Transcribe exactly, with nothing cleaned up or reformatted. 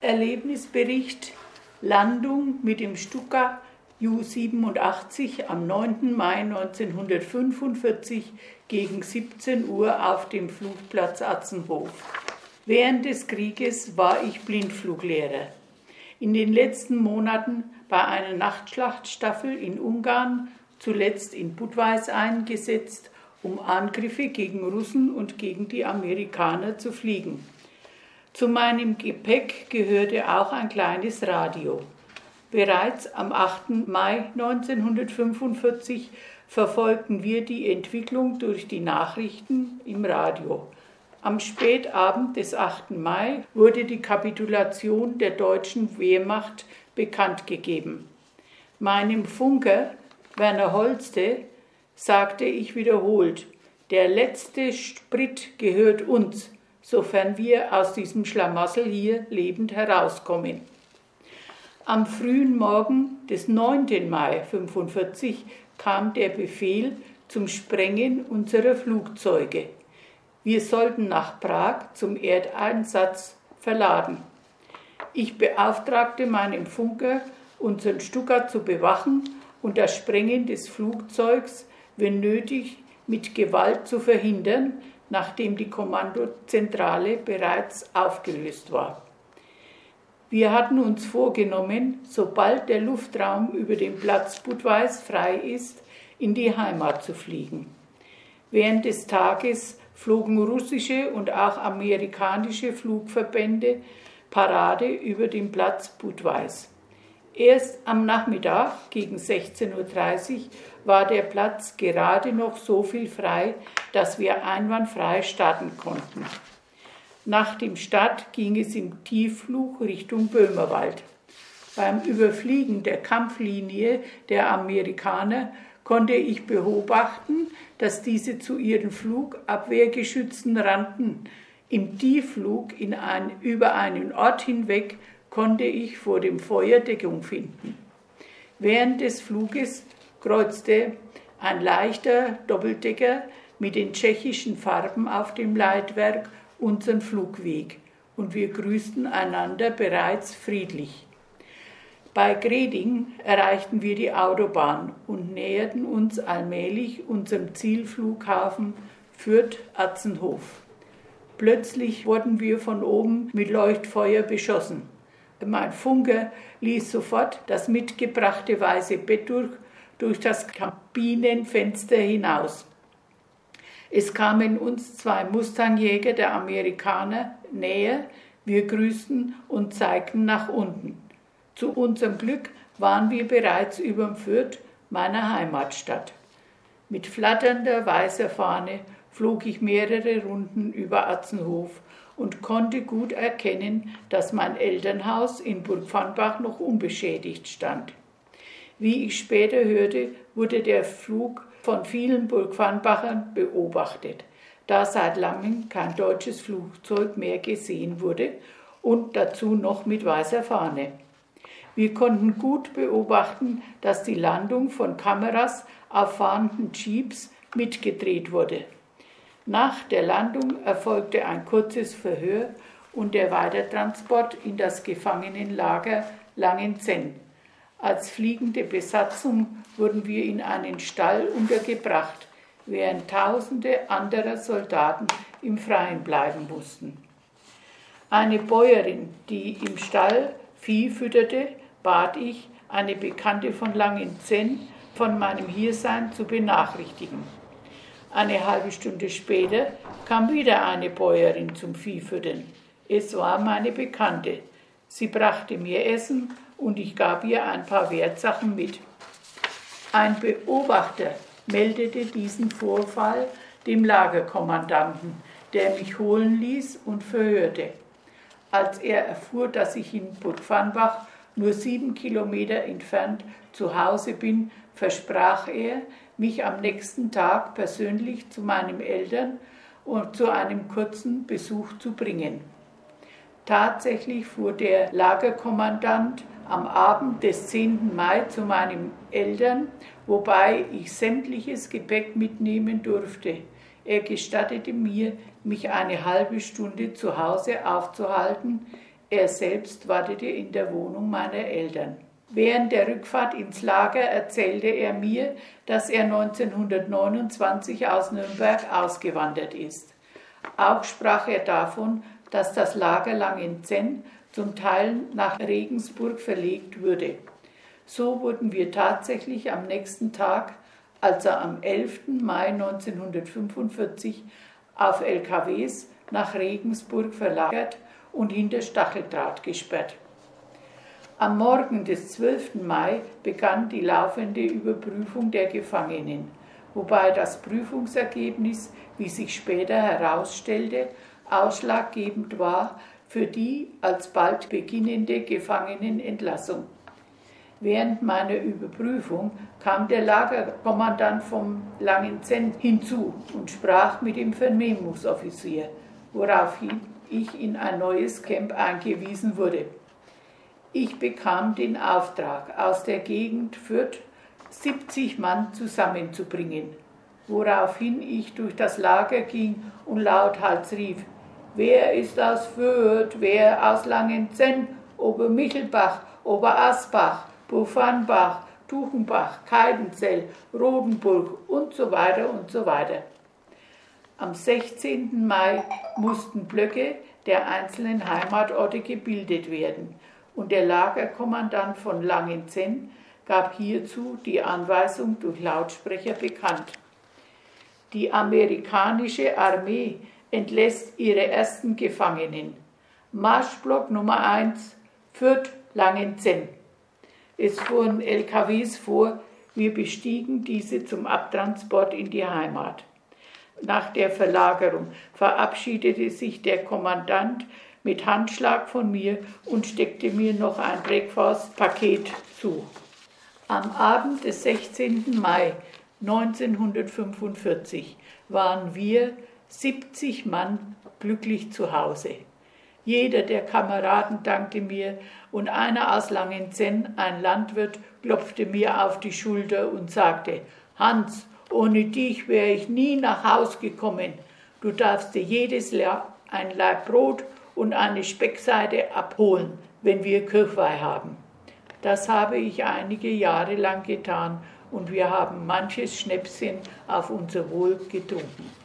Flugerlebnisbericht Landung mit dem Stuka Ju siebenundachtzig am neunten Mai neunzehnhundertfünfundvierzig gegen siebzehn Uhr auf dem Flugplatz Atzenhof. Während des Krieges war ich Blindfluglehrer. In den letzten Monaten bei einer Nachtschlachtstaffel in Ungarn, zuletzt in Budweis eingesetzt, um Angriffe gegen Russen und gegen die Amerikaner zu fliegen. Zu meinem Gepäck gehörte auch ein kleines Radio. Bereits am achten Mai neunzehnhundertfünfundvierzig verfolgten wir die Entwicklung durch die Nachrichten im Radio. Am Spätabend des achten Mai wurde die Kapitulation der deutschen Wehrmacht bekannt gegeben. Meinem Funker Werner Holste sagte ich wiederholt: Der letzte Sprit gehört uns, sofern wir aus diesem Schlamassel hier lebend herauskommen. Am frühen Morgen des neunten Mai neunzehnhundertfünfundvierzig kam der Befehl zum Sprengen unserer Flugzeuge. Wir sollten nach Prag zum Erdeinsatz verladen. Ich beauftragte meinen Funker, unseren Stuka zu bewachen und das Sprengen des Flugzeugs, wenn nötig, mit Gewalt zu verhindern, nachdem die Kommandozentrale bereits aufgelöst war. Wir hatten uns vorgenommen, sobald der Luftraum über dem Platz Budweis frei ist, in die Heimat zu fliegen. Während des Tages flogen russische und auch amerikanische Flugverbände Parade über den Platz Budweis. Erst am Nachmittag gegen sechzehn Uhr dreißig war der Platz gerade noch so viel frei, dass wir einwandfrei starten konnten. Nach dem Start ging es im Tiefflug Richtung Böhmerwald. Beim Überfliegen der Kampflinie der Amerikaner konnte ich beobachten, dass diese zu ihren Flugabwehrgeschützen rannten. Im Tiefflug in ein, über einen Ort hinweg konnte ich vor dem Feuer Deckung finden. Während des Fluges kreuzte ein leichter Doppeldecker mit den tschechischen Farben auf dem Leitwerk unseren Flugweg und wir grüßten einander bereits friedlich. Bei Greding erreichten wir die Autobahn und näherten uns allmählich unserem Zielflughafen Fürth-Atzenhof. Plötzlich wurden wir von oben mit Leuchtfeuer beschossen. Mein Funker ließ sofort das mitgebrachte weiße Betttuch durch das Kabinenfenster hinaus. Es kamen uns zwei Mustangjäger der Amerikaner näher, wir grüßten und zeigten nach unten. Zu unserem Glück waren wir bereits über Fürth, meiner Heimatstadt. Mit flatternder weißer Fahne flog ich mehrere Runden über Atzenhof und konnte gut erkennen, dass mein Elternhaus in Burgpfannbach noch unbeschädigt stand. Wie ich später hörte, wurde der Flug von vielen Burgpfannbachern beobachtet, da seit langem kein deutsches Flugzeug mehr gesehen wurde und dazu noch mit weißer Fahne. Wir konnten gut beobachten, dass die Landung von Kameras auf fahrenden Jeeps mitgedreht wurde. Nach der Landung erfolgte ein kurzes Verhör und der Weitertransport in das Gefangenenlager Langenzenn. Als fliegende Besatzung wurden wir in einen Stall untergebracht, während Tausende anderer Soldaten im Freien bleiben mussten. Eine Bäuerin, die im Stall Vieh fütterte, bat ich, eine Bekannte von Langenzenn von meinem Hiersein zu benachrichtigen. Eine halbe Stunde später kam wieder eine Bäuerin zum Viehfüttern. Es war meine Bekannte. Sie brachte mir Essen und ich gab ihr ein paar Wertsachen mit. Ein Beobachter meldete diesen Vorfall dem Lagerkommandanten, der mich holen ließ und verhörte. Als er erfuhr, dass ich in Burgpfannbach nur sieben Kilometer entfernt zu Hause bin, versprach er, mich am nächsten Tag persönlich zu meinen Eltern und zu einem kurzen Besuch zu bringen. Tatsächlich fuhr der Lagerkommandant am Abend des zehnten Mai zu meinen Eltern, wobei ich sämtliches Gepäck mitnehmen durfte. Er gestattete mir, mich eine halbe Stunde zu Hause aufzuhalten, Er selbst wartete in der Wohnung meiner Eltern. Während der Rückfahrt ins Lager erzählte er mir, dass er neunzehnhundertneunundzwanzig aus Nürnberg ausgewandert ist. Auch sprach er davon, dass das Lager Langenzenn zum Teil nach Regensburg verlegt würde. So wurden wir tatsächlich am nächsten Tag, also am elften Mai neunzehnhundertfünfundvierzig, auf L K Ws nach Regensburg verlagert und hinter Stacheldraht gesperrt. Am Morgen des zwölften Mai begann die laufende Überprüfung der Gefangenen, wobei das Prüfungsergebnis, wie sich später herausstellte, ausschlaggebend war für die alsbald beginnende Gefangenenentlassung. Während meiner Überprüfung kam der Lagerkommandant vom Langenzenn hinzu und sprach mit dem Vernehmungsoffizier, woraufhin ich in ein neues Camp eingewiesen wurde. Ich bekam den Auftrag, aus der Gegend Fürth siebzig Mann zusammenzubringen, woraufhin ich durch das Lager ging und lauthals rief: Wer ist aus Fürth, wer aus Langenzenn, Obermichelbach, Oberasbach, Burfanbach, Tuchenbach, Keidenzell, Rodenburg und so weiter und so weiter. Am sechzehnten Mai mussten Blöcke der einzelnen Heimatorte gebildet werden und der Lagerkommandant von Langenzenn gab hierzu die Anweisung durch Lautsprecher bekannt. Die amerikanische Armee entlässt ihre ersten Gefangenen. Marschblock Nummer eins, Fürth, Langenzenn. Es fuhren L K Ws vor, wir bestiegen diese zum Abtransport in die Heimat. Nach der Verlagerung verabschiedete sich der Kommandant mit Handschlag von mir und steckte mir noch ein Breakfast-Paket zu. Am Abend des sechzehnten Mai neunzehnhundertfünfundvierzig waren wir, siebzig Mann, glücklich zu Hause. Jeder der Kameraden dankte mir und einer aus Langenzenn, ein Landwirt, klopfte mir auf die Schulter und sagte: Hans, ohne dich wäre ich nie nach Haus gekommen. Du darfst dir jedes Jahr ein Laib Brot und eine Speckseite abholen, wenn wir Kirchweih haben. Das habe ich einige Jahre lang getan und wir haben manches Schnäpschen auf unser Wohl getrunken.